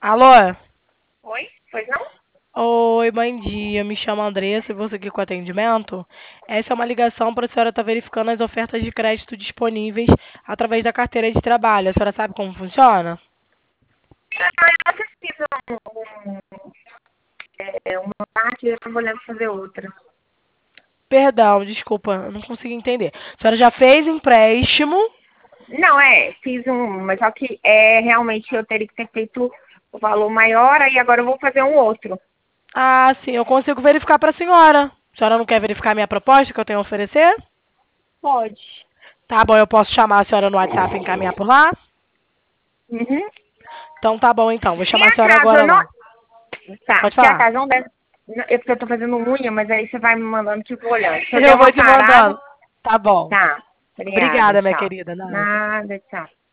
Alô? Oi? Pois não? Oi, bom dia. Me chamo Andressa e você aqui com atendimento. Essa é uma ligação para a senhora estar verificando as ofertas de crédito disponíveis através da carteira de trabalho. A senhora sabe como funciona? Eu já fiz uma parte e eu tô olhando fazer outra. Perdão, desculpa, eu não consegui entender. A senhora já fez empréstimo? Não, fiz um, mas só que realmente eu teria que ter feito o valor maior, aí agora eu vou fazer um outro. Ah, sim, eu consigo verificar para a senhora. A senhora não quer verificar a minha proposta que eu tenho a oferecer? Pode. Tá bom, eu posso chamar a senhora no WhatsApp e encaminhar por lá? Uhum. Então tá bom então, vou Se chamar a a senhora casa agora não. lá. Tá, Pode se a falar. casa não der. É porque eu tô fazendo unha, mas aí você vai me mandando que eu vou olhando. Se eu der Eu vou uma te parada, mandando. Tá bom. tá. Obrigada, Obrigada, minha tchau. querida. Nada. Nada, tchau.